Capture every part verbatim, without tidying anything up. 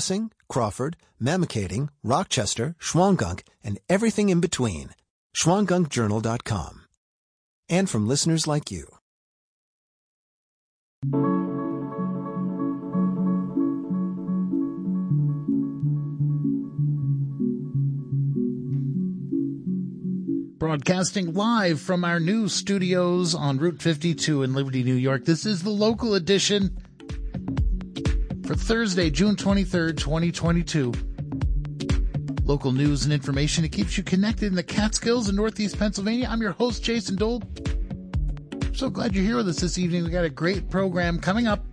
Lansing, Crawford, Mamakating, Rochester, Schwangunk, and everything in between. Schwangunk Journal dot com. And from listeners like you. Broadcasting live from our new studios on Route fifty-two in Liberty, New York. This is the local edition for Thursday, June twenty-third, twenty twenty-two. Local news and information. It keeps you connected in the Catskills in Northeast Pennsylvania. I'm your host, Jason Dole. So glad you're here with us this evening. We got a great program coming up.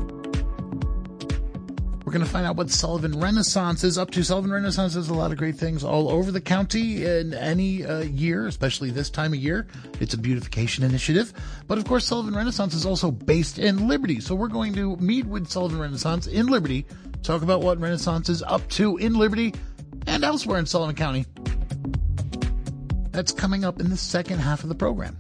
We're going to find out what Sullivan Renaissance is up to. Sullivan Renaissance does a lot of great things all over the county in any uh, year, especially this time of year. It's a beautification initiative. But of course, Sullivan Renaissance is also based in Liberty. So we're going to meet with Sullivan Renaissance in Liberty, talk about what Renaissance is up to in Liberty and elsewhere in Sullivan County. That's coming up in the second half of the program.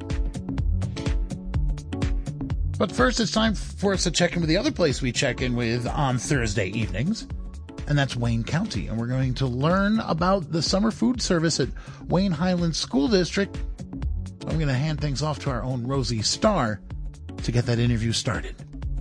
But first, it's time for us to check in with the other place we check in with on Thursday evenings, and that's Wayne County. And we're going to learn about the summer food service at Wayne Highlands School District. I'm going to hand things off to our own Rosie Starr to get that interview started.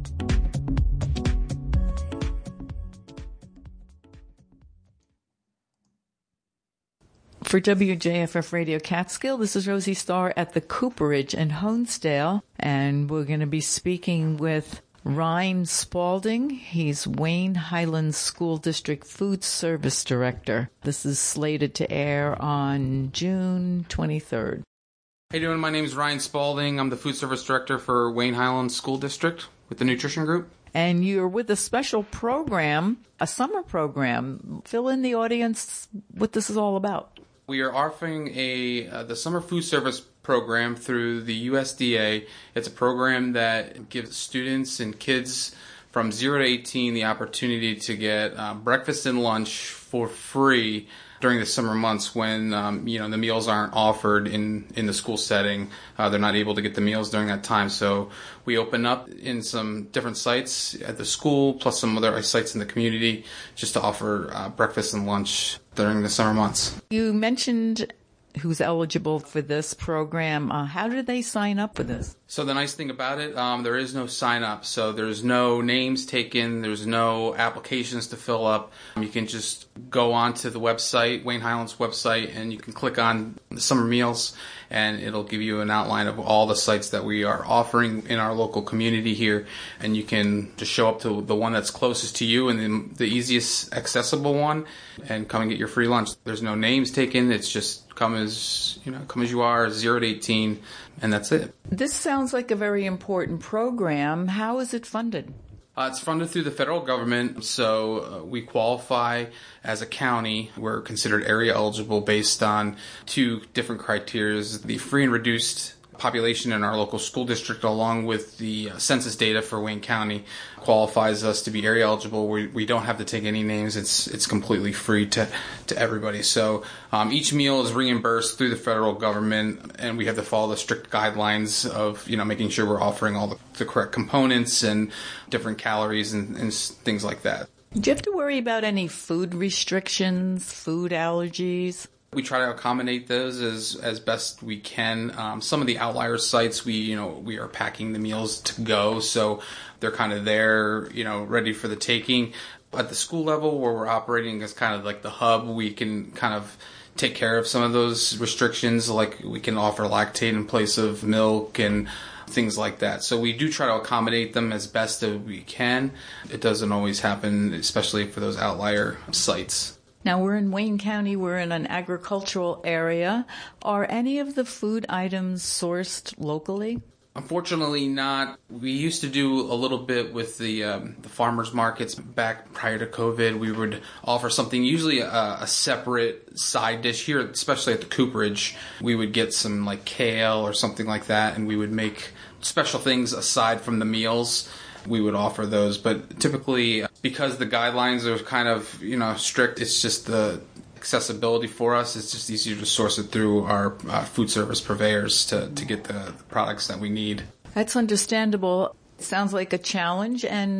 For W J F F Radio Catskill, this is Rosie Starr at the Cooperage in Honesdale, and we're going to be speaking with Ryan Spalding. He's Wayne Highlands School District Food Service Director. This is slated to air on June twenty-third. How you doing? My name is Ryan Spalding. I'm the Food Service Director for Wayne Highlands School District with the Nutrition Group. And you're with a special program, a summer program. Fill in the audience what this is all about. We are offering a uh, the Summer Food Service program through the U S D A. It's a program that gives students and kids from zero to eighteen the opportunity to get uh, breakfast and lunch for free during the summer months when um, you know the meals aren't offered in, in the school setting. Uh, they're not able to get the meals during that time. So we open up in some different sites at the school, plus some other sites in the community, just to offer uh, breakfast and lunch during the summer months. You mentioned who's eligible for this program. Uh, how do they sign up for this? So the nice thing about it, um, there is no sign up. So there's no names taken. There's no applications to fill up. You can just go onto the website, Wayne Highlands website, and you can click on the summer meals, and it'll give you an outline of all the sites that we are offering in our local community here. And you can just show up to the one that's closest to you and the, the easiest accessible one and come and get your free lunch. There's no names taken. It's just come as, you know, come as you are, zero to eighteen, and that's it. This sounds like a very important program. How is it funded? Uh, it's funded through the federal government, so uh, we qualify as a county. We're considered area eligible based on two different criteria: the free and reduced population in our local school district, along with the uh, census data for Wayne County, qualifies us to be area eligible. We, we don't have to take any names. It's it's completely free to, to everybody. So um, each meal is reimbursed through the federal government, and we have to follow the strict guidelines of, you know, making sure we're offering all the, the correct components and different calories and, and things like that. Do you have to worry about any food restrictions, food allergies? We try to accommodate those as as best we can. Um, some of the outlier sites, we you know we are packing the meals to go, so they're kind of there, you know, ready for the taking. At the school level, where we're operating as kind of like the hub, we can kind of take care of some of those restrictions. Like we can offer lactate in place of milk and things like that. So we do try to accommodate them as best as we can. It doesn't always happen, especially for those outlier sites. Now, we're in Wayne County. We're in an agricultural area. Are any of the food items sourced locally? Unfortunately not. We used to do a little bit with the um, the farmers markets back prior to COVID. We would offer something, usually a, a separate side dish here, especially at the Cooperage. We would get some like kale or something like that, and we would make special things aside from the meals. We would offer those, but typically because the guidelines are kind of, you know, strict, it's just the accessibility for us. It's just easier to source it through our uh, food service purveyors to, to get the, the products that we need. That's understandable. It sounds like a challenge, and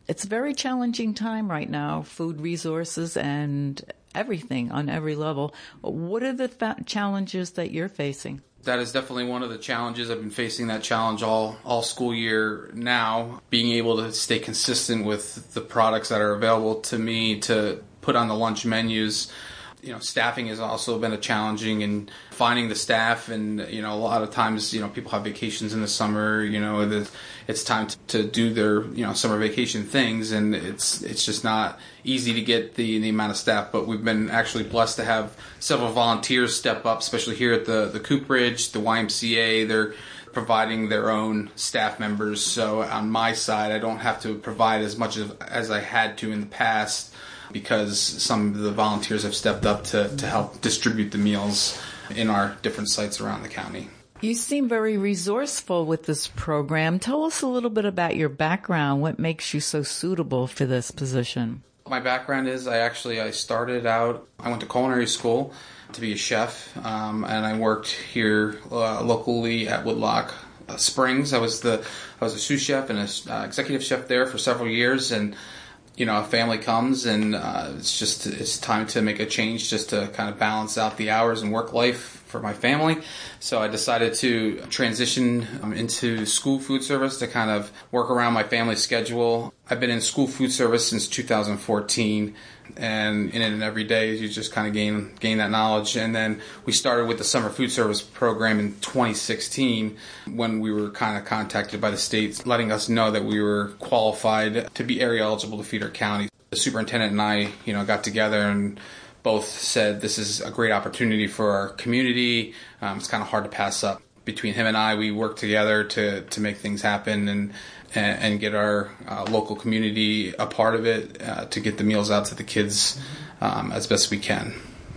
It's a very challenging time right now, food resources and everything on every level. What are the fa- challenges that you're facing? That is definitely one of the challenges. I've been facing that challenge all, all school year now, being able to stay consistent with the products that are available to me to put on the lunch menus. You know, staffing has also been a challenging, and finding the staff, and, you know, a lot of times, you know, people have vacations in the summer, you know, the, it's time to, to do their, you know, summer vacation things, and it's it's just not easy to get the, the amount of staff, but we've been actually blessed to have several volunteers step up, especially here at the, the Cooperage, the Y M C A. They're providing their own staff members, so on my side, I don't have to provide as much as, as I had to in the past, because some of the volunteers have stepped up to, to help distribute the meals in our different sites around the county. You seem very resourceful with this program. Tell us a little bit about your background. What makes you so suitable for this position? My background is I actually I started out, I went to culinary school to be a chef, um, and I worked here uh, locally at Woodlock uh, Springs. I was the I was a sous chef and an uh, executive chef there for several years, and you know, a family comes, and uh, it's just it's time to make a change, just to kind of balance out the hours and work life for my family. So I decided to transition um, into school food service to kind of work around my family schedule. I've been in school food service since two thousand fourteen, and in it every day you just kind of gain gain that knowledge. And then we started with the summer food service program in twenty sixteen, when we were kind of contacted by the state letting us know that we were qualified to be area eligible to feed our county. The superintendent and I, you know, got together and both said this is a great opportunity for our community. Um, it's kind of hard to pass up. Between him and I, we worked together to, to make things happen and and, and get our uh, local community a part of it, uh, to get the meals out to the kids um, as best we can.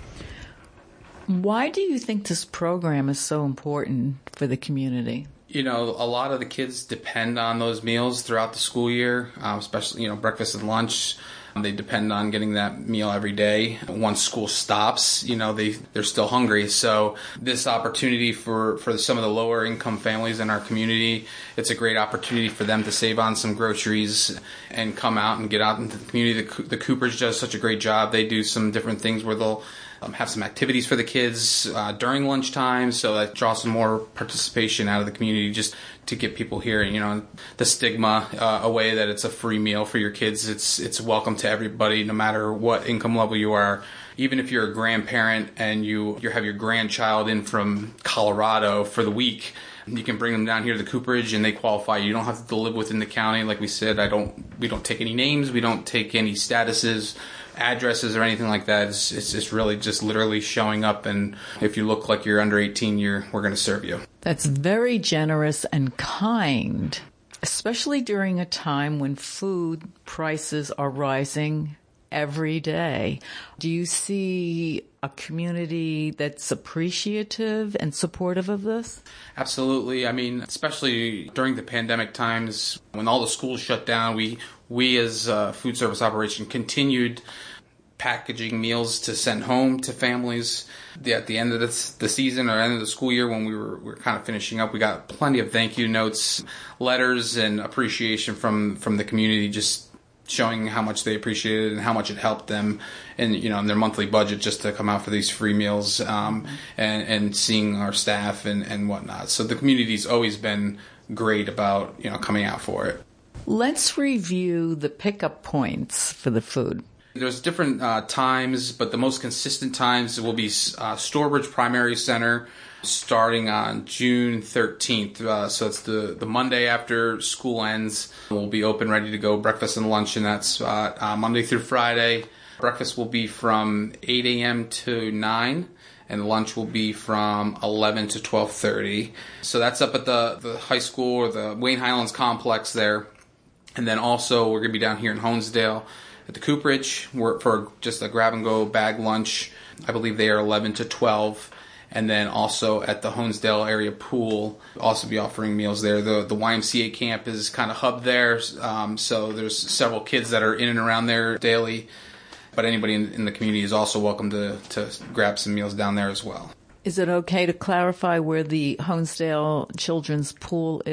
Why do you think this program is so important for the community? You know, a lot of the kids depend on those meals throughout the school year, um, especially, you know, breakfast and lunch. They depend on getting that meal every day. Once school stops, you know, they, they're still hungry. So this opportunity for, for some of the lower income families in our community, it's a great opportunity for them to save on some groceries and come out and get out into the community. The, the Cooperage does such a great job. They do some different things where they'll um, have some activities for the kids uh, during lunchtime, so that draws some more participation out of the community, just to get people here. You know, the stigma uh, away that it's a free meal for your kids. It's it's welcome to everybody, no matter what income level you are. Even if you're a grandparent and you you have your grandchild in from Colorado for the week, you can bring them down here to the Cooperage and they qualify. You don't have to live within the county. Like we said, I don't we don't take any names, we don't take any statuses, addresses, or anything like that. It's it's just really just literally showing up, and if you look like you're under eighteen, you're we're going to serve you. That's very generous and kind, especially during a time when food prices are rising every day. Do you see a community that's appreciative and supportive of this? Absolutely. I mean, especially during the pandemic times, when all the schools shut down, we we as a food service operation continued packaging meals to send home to families. At the end of this, the season or end of the school year, when we were, we were kind of finishing up, we got plenty of thank you notes, letters, and appreciation from, from the community, just showing how much they appreciated it and how much it helped them in, you know, in their monthly budget, just to come out for these free meals, um, and, and seeing our staff and, and whatnot. So the community's always been great about, you know, coming out for it. Let's review the pickup points for the food. There's different uh, times, but the most consistent times will be uh, Stourbridge Primary Center, starting on June thirteenth. Uh, so it's the, the Monday after school ends. We'll be open, ready to go, breakfast and lunch in that spot, uh, Monday through Friday. Breakfast will be from eight a.m. to nine, and lunch will be from eleven to twelve thirty. So that's up at the, the high school, or the Wayne Highlands complex there. And then also we're going to be down here in Honesdale at the Cooperage for just a grab-and-go bag lunch. I believe they are eleven to twelve. And then also at the Honesdale area pool, also be offering meals there. The the Y M C A camp is kind of hubbed there, um, so there's several kids that are in and around there daily. But anybody in, in the community is also welcome to, to grab some meals down there as well. Is it okay to clarify where the Honesdale Children's Pool is?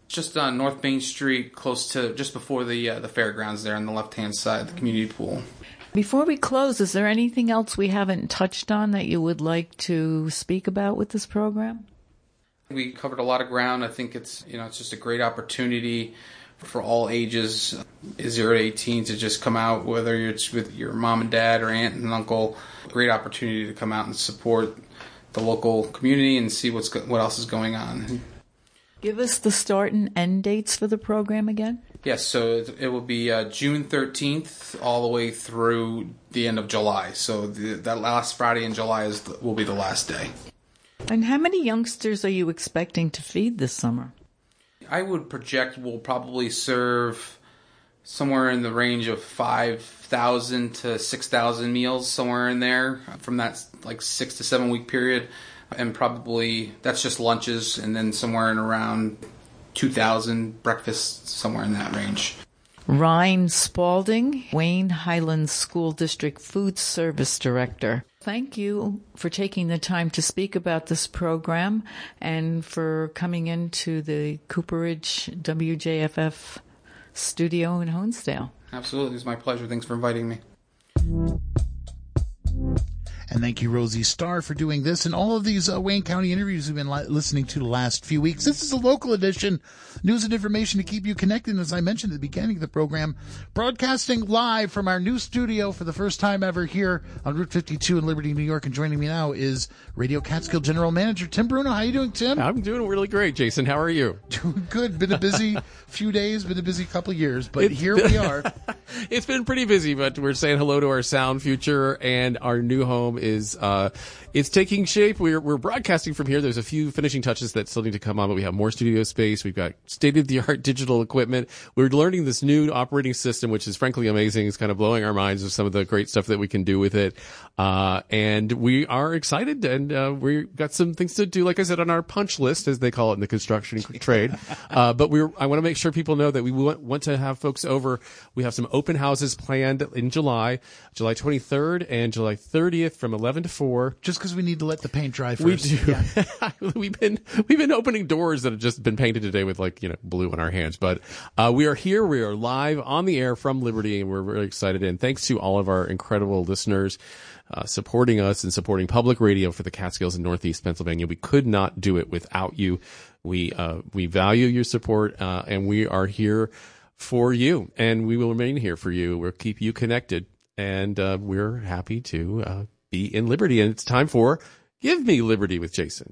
Just on North Main Street, close to just before the uh, the fairgrounds there on the left-hand side, the community pool. Before we close, is there anything else we haven't touched on that you would like to speak about with this program? We covered a lot of ground. I think it's, you know, it's just a great opportunity for all ages, zero to eighteen, to just come out, whether it's with your mom and dad or aunt and uncle. Great opportunity to come out and support the local community and see what's go- what else is going on. Give us the start and end dates for the program again. Yes, so it, it will be uh, June thirteenth all the way through the end of July. So the, that last Friday in July is the, will be the last day. And how many youngsters are you expecting to feed this summer? I would project we'll probably serve somewhere in the range of five thousand to six thousand meals, somewhere in there, from that like six to seven week period. And probably that's just lunches, and then somewhere in around two thousand breakfasts, somewhere in that range. Ryan Spalding, Wayne Highlands School District Food Service Director. Thank you for taking the time to speak about this program and for coming into the Cooperage W J F F studio in Honesdale. Absolutely. It's my pleasure. Thanks for inviting me. And thank you, Rosie Starr, for doing this and all of these uh, Wayne County interviews we've been li- listening to the last few weeks. This is a local edition, news and information to keep you connected. As I mentioned at the beginning of the program, broadcasting live from our new studio for the first time ever here on Route fifty-two in Liberty, New York. And joining me now is Radio Catskill General Manager Tim Bruno. How are you doing, Tim? I'm doing really great, Jason. How are you? Doing good. Been a busy few days, been a busy couple of years, but it's, here we are. It's been pretty busy, but we're saying hello to our sound future, and our new home is uh it's taking shape. We're we're broadcasting from here. There's a few finishing touches that still need to come on, but we have more studio space. We've got state-of-the-art digital equipment. We're learning this new operating system, which is frankly amazing. It's kind of blowing our minds with some of the great stuff that we can do with it. Uh and we are excited, and uh we've got some things to do, like I said, on our punch list, as they call it in the construction trade. Uh but we're I want to make sure people know that we want, want to have folks over. We have some open houses planned in July, July twenty-third and July thirtieth from eleven to four. Just because we need to let the paint dry first. We do. Yeah. we've been we've been opening doors that have just been painted today with, like, you know, blue on our hands. But uh we are here. We are live on the air from Liberty, and we're really excited. And thanks to all of our incredible listeners uh supporting us and supporting public radio for the Catskills in Northeast Pennsylvania. We could not do it without you. We uh we value your support, uh and we are here for you, and we will remain here for you. We'll keep you connected, and uh we're happy to uh be in Liberty. And it's time for Give Me Liberty with Jason.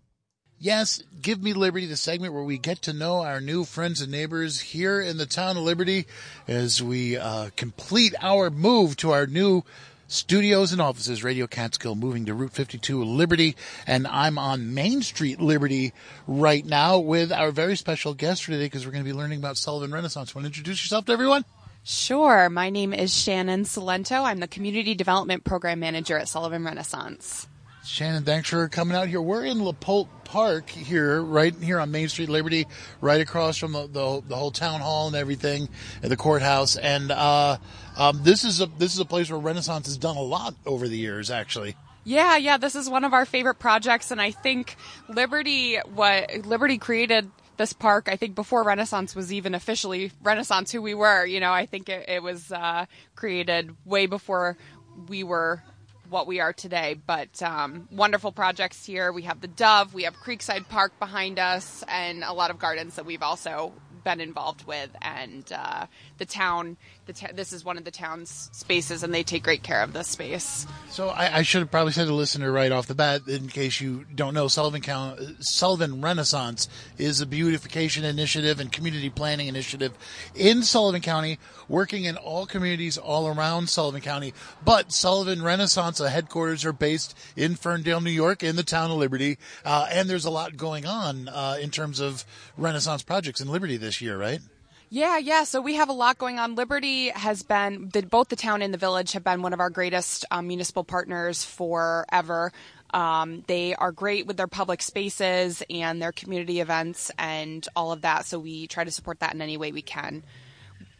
Yes, Give Me Liberty, the segment where we get to know our new friends and neighbors here in the town of Liberty as we uh complete our move to our new studios and offices. Radio Catskill moving to Route fifty-two Liberty, and I'm on Main Street Liberty right now with our very special guest for today, because we're going to be learning about Sullivan Renaissance. Want to introduce yourself to everyone? Sure. My name is Shannon Salento. I'm the Community Development Program Manager at Sullivan Renaissance. Shannon, thanks for coming out here. We're in LaPolte Park here, right here on Main Street Liberty, right across from the the, the whole town hall and everything, and the courthouse. And uh, um, this is a this is a place where Renaissance has done a lot over the years, actually. Yeah, yeah. This is one of our favorite projects, and I think Liberty what Liberty created this park, I think, before Renaissance was even officially Renaissance who we were. You know, I think it, it was uh, created way before we were what we are today. But um, wonderful projects here. We have the Dove, we have Creekside Park behind us, and a lot of gardens that we've also been involved with. And uh, the town, the ta- this is one of the town's spaces, and they take great care of this space. So I, I should have probably said to the listener right off the bat, in case you don't know, Sullivan County, Sullivan Renaissance is a beautification initiative and community planning initiative in Sullivan County, working in all communities all around Sullivan County. But Sullivan Renaissance, the headquarters are based in Ferndale, New York, in the town of Liberty. Uh, and there's a lot going on uh, in terms of Renaissance projects in Liberty this year, right? Yeah, yeah. So we have a lot going on. Liberty has been, the, both the town and the village have been one of our greatest um, municipal partners forever. Um, they are great with their public spaces and their community events and all of that. So we try to support that in any way we can.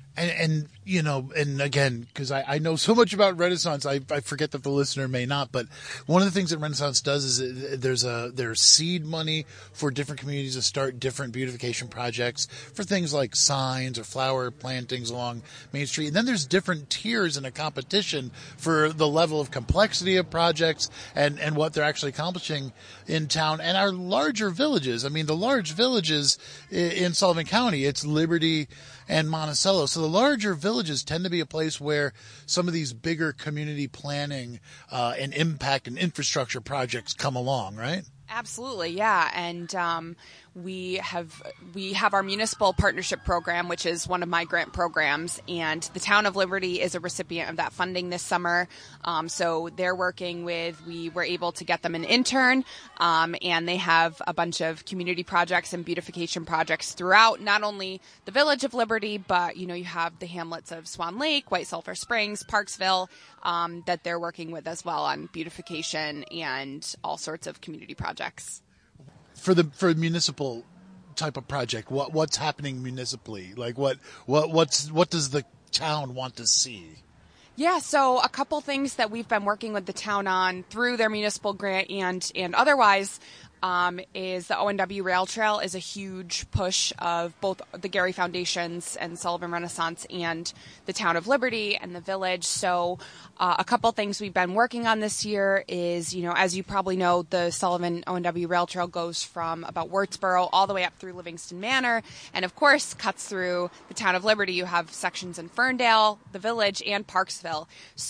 And, and you know, and again, because I, I know so much about Renaissance, I, I forget that the listener may not. But one of the things that Renaissance does is it, there's a there's seed money for different communities to start different beautification projects for things like signs or flower plantings along Main Street. And then there's different tiers in a competition for the level of complexity of projects and, and what they're actually accomplishing in town and our larger villages. I mean, the large villages in Sullivan County, it's Liberty and Monticello. So the larger villages tend to be a place where some of these bigger community planning uh, and impact and infrastructure projects come along, right? Absolutely, yeah. And um, we have we have our municipal partnership program, which is one of my grant programs, and the town of Liberty is a recipient of that funding this summer. Um, so they're working with, we were able to get them an intern, um, and they have a bunch of community projects and beautification projects throughout, not only the village of Liberty, but, you know, you have the hamlets of Swan Lake, White Sulphur Springs, Parksville, um, that they're working with as well on beautification and all sorts of community projects. For the for municipal type of project, what what's happening municipally? Like what what what's what does the town want to see? Yeah, so a couple things that we've been working with the town on through their municipal grant and and otherwise um, is the O N W Rail Trail is a huge push of both the Gary Foundations and Sullivan Renaissance and the town of Liberty and the village. So uh, a couple things we've been working on this year is, you know, as you probably know, the Sullivan O N W Rail Trail goes from about Wurtsboro all the way up through Livingston Manor and, of course, cuts through the town of Liberty. You have sections in Ferndale, the village, and Parksville.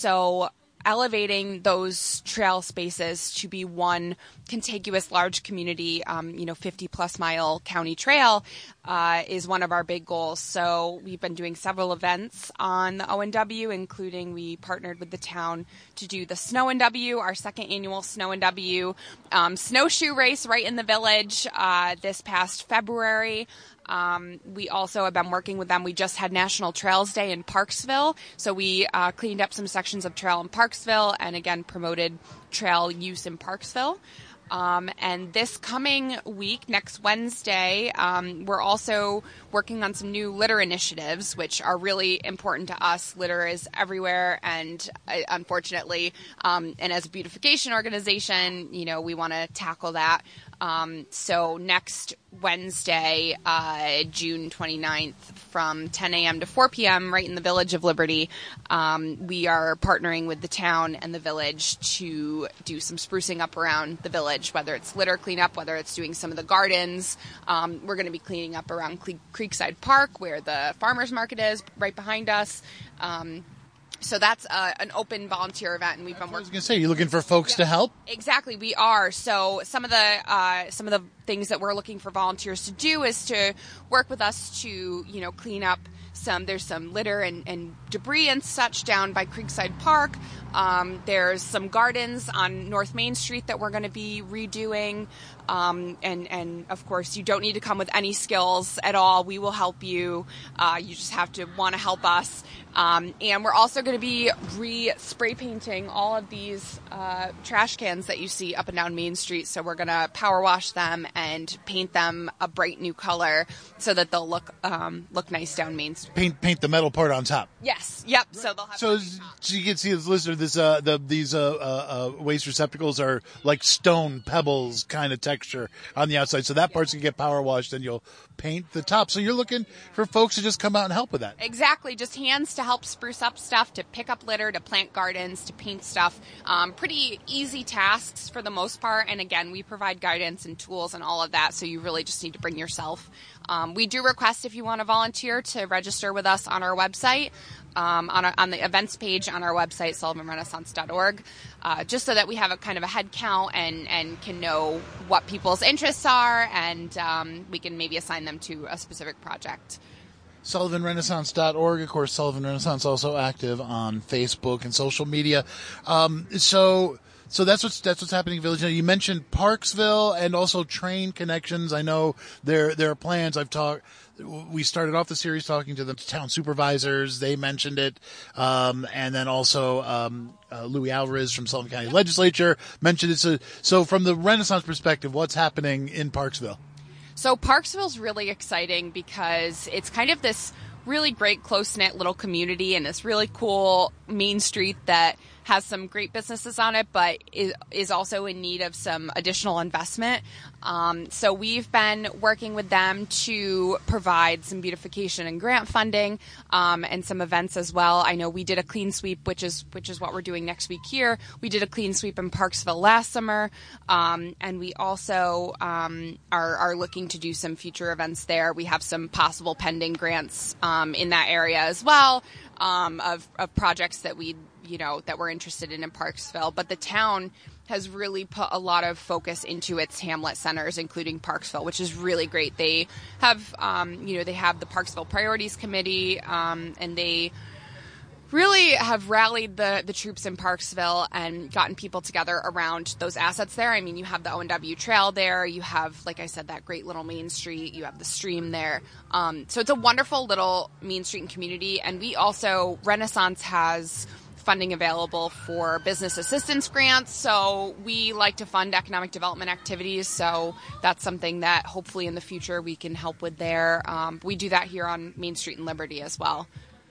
So elevating those trail spaces to be one contiguous large community, um, you know, fifty plus mile county trail uh, is one of our big goals. So we've been doing several events on the O N W, including we partnered with the town to do the Snow N W, our second annual Snow N W um, snowshoe race right in the village uh, this past February. Um, we also have been working with them. We just had National Trails Day in Parksville, so we uh, cleaned up some sections of trail in Parksville and, again, promoted trail use in Parksville. Um, and this coming week, next Wednesday, um, we're also working on some new litter initiatives, which are really important to us. Litter is everywhere, and uh, unfortunately, um, and as a beautification organization, you know, we want to tackle that. Um, so next Wednesday, uh, June twenty-ninth, from ten a.m. to four p.m. right in the Village of Liberty, um, we are partnering with the town and the village to do some sprucing up around the village, whether it's litter cleanup, whether it's doing some of the gardens. Um, we're going to be cleaning up around Cle- Creekside Park, where the farmers market is, right behind us. Um, So that's uh, an open volunteer event, and we've been working. I was going to say, you're looking for folks yeah, to help? Exactly, we are. So some of the uh, some of the things that we're looking for volunteers to do is to work with us to, you know, clean up some. There's some litter and, and debris and such down by Creekside Park. Um, there's some gardens on North Main Street that we're going to be redoing. Um, and, and of course, you don't need to come with any skills at all. We will help you. Uh, you just have to want to help us. Um, and we're also going to be re-spray painting all of these uh, trash cans that you see up and down Main Street. So we're going to power wash them and paint them a bright new color so that they'll look um, look nice down Main Street. Paint paint the metal part on top. Yes. Yep. So they'll have. So, so you can see as listener, this uh, the these uh, uh, uh, waste receptacles are like stone pebbles kind of texture on the outside. So that part's gonna get power washed, and you'll paint the top. So you're looking for folks to just come out and help with that. Exactly. Just hands to help spruce up stuff, to pick up litter, to plant gardens, to paint stuff. Um, pretty easy tasks for the most part. And again, we provide guidance and tools and all of that. So you really just need to bring yourself. Um, we do request, if you want to volunteer, to register with us on our website, um, on, our, on the events page on our website, sullivan renaissance dot org, uh, just so that we have a kind of a head count and, and can know what people's interests are, and um, we can maybe assign them to a specific project. sullivan renaissance dot org. Of course, Sullivan Renaissance also active on Facebook and social media. Um, so, so that's what's that's what's happening in Village. Now, you mentioned Parksville and also train connections. I know there there are plans. I've talked. We started off the series talking to the town supervisors. They mentioned it, um, and then also um, uh, Louis Alvarez from Sullivan County Legislature mentioned it. So, so from the Renaissance perspective, what's happening in Parksville? So Parksville's really exciting because it's kind of this really great close-knit little community and this really cool main street that has some great businesses on it, but is, is also in need of some additional investment. Um, so we've been working with them to provide some beautification and grant funding, um, and some events as well. I know we did a clean sweep, which is which is what we're doing next week here. We did a clean sweep in Parksville last summer, um, and we also um, are, are looking to do some future events there. We have some possible pending grants um, in that area as well, um, of, of projects that we you know, that we're interested in in Parksville. But the town has really put a lot of focus into its hamlet centers, including Parksville, which is really great. They have, um, you know, they have the Parksville Priorities Committee, um, and they really have rallied the, the troops in Parksville and gotten people together around those assets there. I mean, you have the O and W Trail there. You have, like I said, that great little main street. You have the stream there. Um, so it's a wonderful little main street and community. And we also, Renaissance has funding available for business assistance grants. So we like to fund economic development activities. So that's something that hopefully in the future we can help with there. Um, we do that here on Main Street in Liberty as well.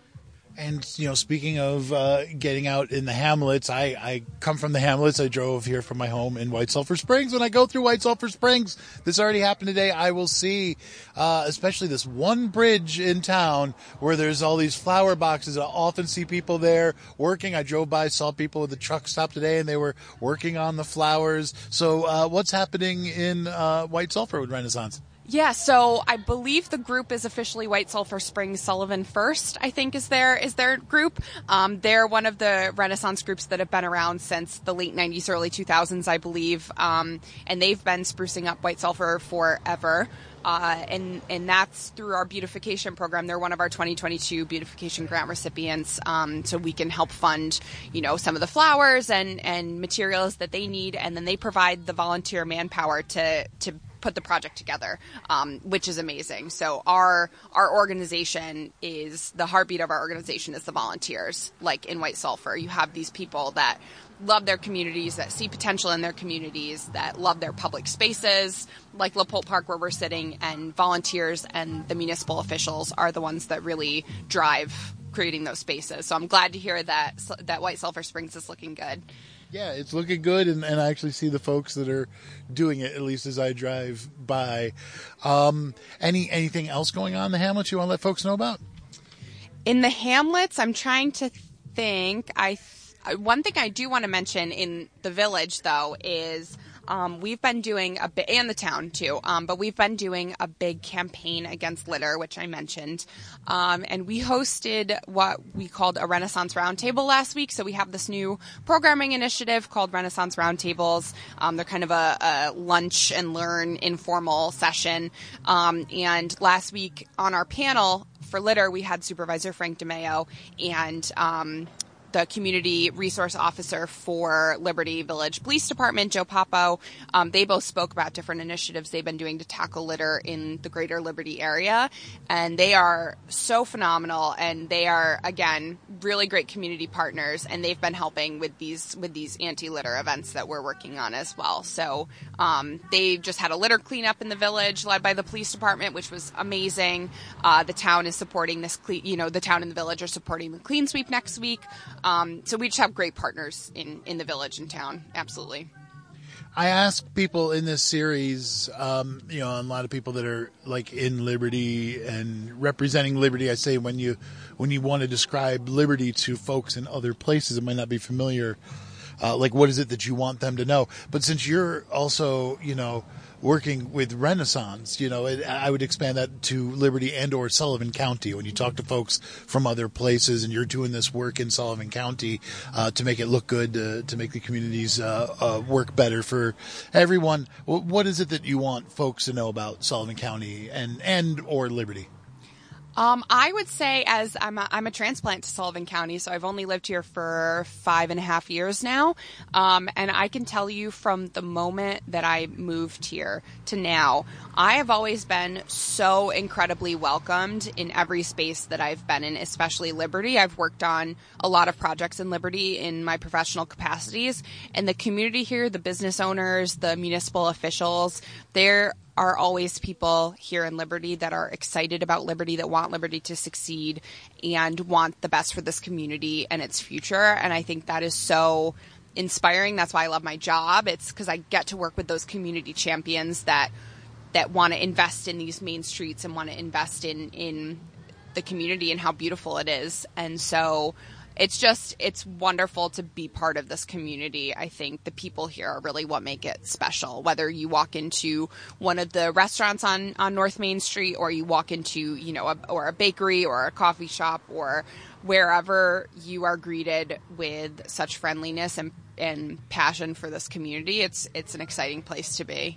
And, you know, speaking of uh, getting out in the hamlets, I, I come from the hamlets. I drove here from my home in White Sulphur Springs. When I go through White Sulphur Springs, this already happened today, I will see uh, especially this one bridge in town where there's all these flower boxes. I often see people there working. I drove by, saw people at the truck stop today, and they were working on the flowers. So uh, what's happening in uh, White Sulphur with Renaissance? Yeah, so I believe the group is officially White Sulphur Springs Sullivan First, I think is their is their group. Um, they're one of the Renaissance groups that have been around since the late nineties, early two thousands, I believe. Um, and they've been sprucing up White Sulphur forever. Uh, and, and that's through our beautification program. They're one of our twenty twenty-two beautification grant recipients. Um, so we can help fund, you know, some of the flowers and, and materials that they need. And then they provide the volunteer manpower to, to put the project together, um, which is amazing. So our our organization is, the heartbeat of our organization is the volunteers. Like in White Sulphur, you have these people that love their communities, that see potential in their communities, that love their public spaces, like LaPolte Park where we're sitting, and volunteers and the municipal officials are the ones that really drive creating those spaces. So I'm glad to hear that that White Sulphur Springs is looking good. Yeah, it's looking good, and, and I actually see the folks that are doing it, at least as I drive by. Um, any anything else going on in the hamlets you want to let folks know about? In the hamlets, I'm trying to think. I one thing I do want to mention in the village, though, is um, we've been doing a bit, and the town too, um, but we've been doing a big campaign against litter, which I mentioned. Um, and we hosted what we called a Renaissance Roundtable last week. So we have this new programming initiative called Renaissance Roundtables. Um, they're kind of a, a lunch and learn informal session. Um, and last week on our panel for litter, we had Supervisor Frank DeMeo and um, the community resource officer for Liberty Village Police Department, Joe Papo. Um, they both spoke about different initiatives they've been doing to tackle litter in the greater Liberty area. And they are so phenomenal. And they are, again, really great community partners. And they've been helping with these with these anti-litter events that we're working on as well. So um, they just had a litter cleanup in the village led by the police department, which was amazing. Uh, the town is supporting this, cle- you know, the town and the village are supporting the clean sweep next week. Um, so we just have great partners in, in the village and town. Absolutely. I ask people in this series, um, you know, a lot of people that are like in Liberty and representing Liberty. I say when you when you want to describe Liberty to folks in other places, it might not be familiar. Uh, like, what is it that you want them to know? But since you're also, you know, working with Renaissance, you know, it, I would expand that to Liberty and or Sullivan County. When you talk to folks from other places and you're doing this work in Sullivan County uh, to make it look good, uh, to make the communities uh, uh, work better for everyone, what is it that you want folks to know about Sullivan County and, and or Liberty? Um, I would say, as I'm a, I'm a transplant to Sullivan County, so I've only lived here for five and a half years now. Um, and I can tell you from the moment that I moved here to now, I have always been so incredibly welcomed in every space that I've been in, especially Liberty. I've worked on a lot of projects in Liberty in my professional capacities, and the community here, the business owners, the municipal officials, they're are always people here in Liberty that are excited about Liberty, that want Liberty to succeed and want the best for this community and its future. And I think that is so inspiring. That's why I love my job. It's because I get to work with those community champions that that want to invest in these main streets and want to invest in, in the community and how beautiful it is. And so it's just, it's wonderful to be part of this community. I think the people here are really what make it special. Whether you walk into one of the restaurants on, on North Main Street, or you walk into, you know, a, or a bakery or a coffee shop, or wherever you are greeted with such friendliness and, and passion for this community, it's, it's an exciting place to be.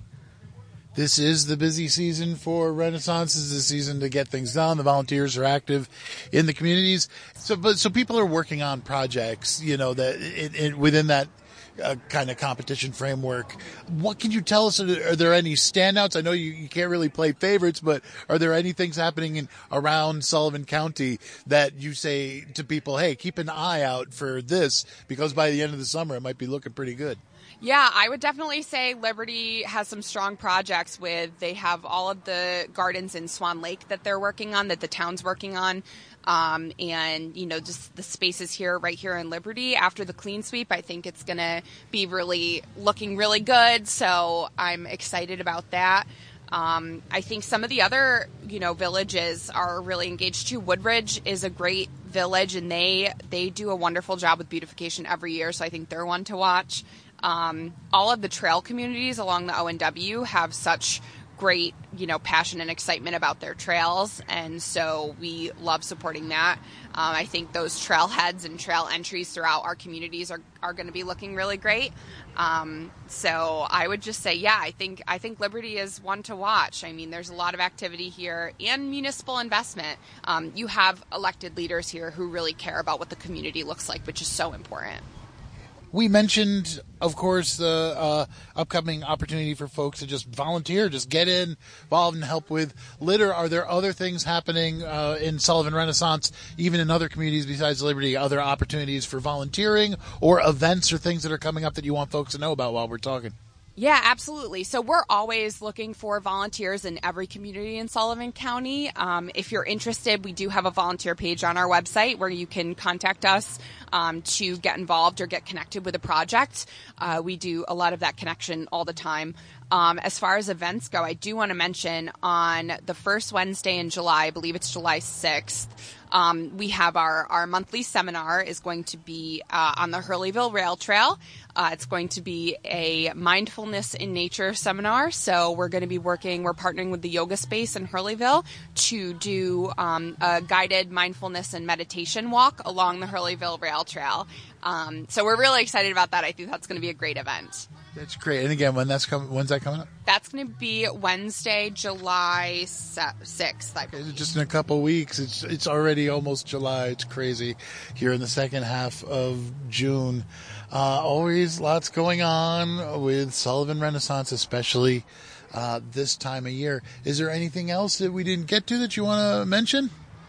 This is the busy season for Renaissance. This is the season to get things done. The volunteers are active in the communities. So, but, so people are working on projects, you know, that it, it, within that uh, kind of competition framework. What can you tell us? Are there, are there any standouts? I know you, you can't really play favorites, but are there any things happening in around Sullivan County that you say to people, hey, keep an eye out for this, because by the end of the summer, it might be looking pretty good? Yeah, I would definitely say Liberty has some strong projects with, they have all of the gardens in Swan Lake that they're working on, that the town's working on. Um, and, you know, just the spaces here, right here in Liberty after the clean sweep, I think it's going to be really looking really good. So I'm excited about that. Um, I think some of the other, you know, villages are really engaged too. Woodridge is a great village, and they, they do a wonderful job with beautification every year. So I think they're one to watch. Um, all of the trail communities along the O N W have such great, you know, passion and excitement about their trails, and so we love supporting that. Um, I think those trailheads and trail entries throughout our communities are, are going to be looking really great. Um, so I would just say, yeah, I think I think Liberty is one to watch. I mean, there's a lot of activity here and municipal investment. Um, you have elected leaders here who really care about what the community looks like, which is so important. We mentioned, of course, the uh, upcoming opportunity for folks to just volunteer, just get in, involved, and help with litter. Are there other things happening uh, in Sullivan Renaissance, even in other communities besides Liberty, other opportunities for volunteering or events or things that are coming up that you want folks to know about while we're talking? Yeah, absolutely. So we're always looking for volunteers in every community in Sullivan County. Um, if you're interested, we do have a volunteer page on our website where you can contact us um, to get involved or get connected with a project. Uh, we do a lot of that connection all the time. Um, as far as events go, I do want to mention on the first Wednesday in July, I believe it's July sixth, Um, we have our, our monthly seminar is going to be uh, on the Hurleyville Rail Trail. Uh, it's going to be a mindfulness in nature seminar. So we're going to be working, we're partnering with the Yoga Space in Hurleyville to do um, a guided mindfulness and meditation walk along the Hurleyville Rail Trail. Um, so we're really excited about that. I think that's going to be a great event. That's great. And again, when that's coming, when's that coming up? That's going to be Wednesday, July sixth. I believe. Just in a couple of weeks. It's it's already almost July. It's crazy here in the second half of June. Uh, always lots going on with Sullivan Renaissance, especially uh, this time of year. Is there anything else that we didn't get to that you want to mention?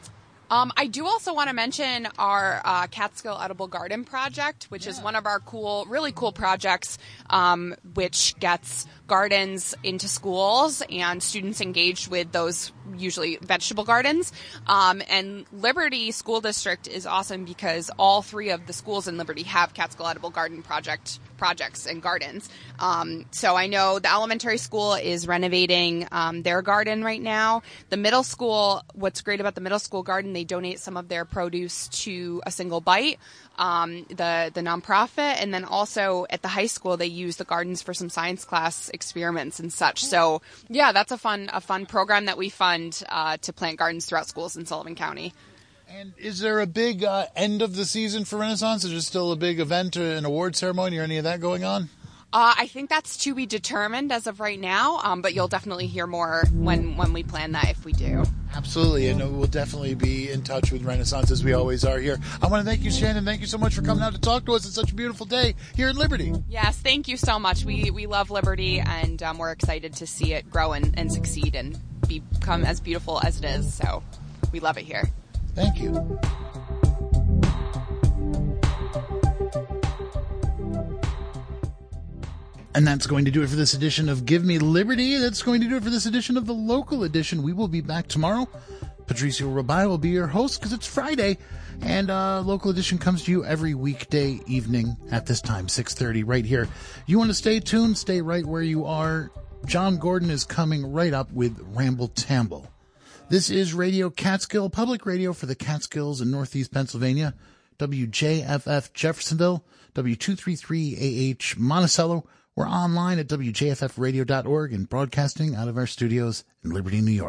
Um, I do also want to mention our uh, Catskill Edible Garden project, which yeah. is one of our cool, really cool projects, um, which gets gardens into schools and students engaged with those usually vegetable gardens. Um, and Liberty School District is awesome because all three of the schools in Liberty have Catskill Edible Garden project projects and gardens. Um, so I know the elementary school is renovating um, their garden right now. The middle school, what's great about the middle school garden, they donate some of their produce to A Single Bite, um, the, the nonprofit. And then also at the high school, they use the gardens for some science class experiments and such. So yeah, that's a fun, a fun program that we fund uh, to plant gardens throughout schools in Sullivan County. And is there a big uh, end of the season for Renaissance? Is there still a big event or an award ceremony or any of that going on? Uh, I think that's to be determined as of right now, um, but you'll definitely hear more when, when we plan that if we do. Absolutely, and we'll definitely be in touch with Renaissance as we always are here. I want to thank you, Shannon. Thank you so much for coming out to talk to us. It's such a beautiful day here in Liberty. Yes, thank you so much. We we love Liberty, and um, we're excited to see it grow and, and succeed and become as beautiful as it is. So we love it here. Thank you. And that's going to do it for this edition of Give Me Liberty. That's going to do it for this edition of the local edition. We will be back tomorrow. Patricio Robai will be your host because it's Friday. And uh, local edition comes to you every weekday evening at this time, six thirty, right here. You want to stay tuned? Stay right where you are. John Gordon is coming right up with Ramble Tamble. This is Radio Catskill, public radio for the Catskills in Northeast Pennsylvania. W J F F Jeffersonville, W two thirty-three A H Monticello. We're online at W J F F radio dot org and broadcasting out of our studios in Liberty, New York.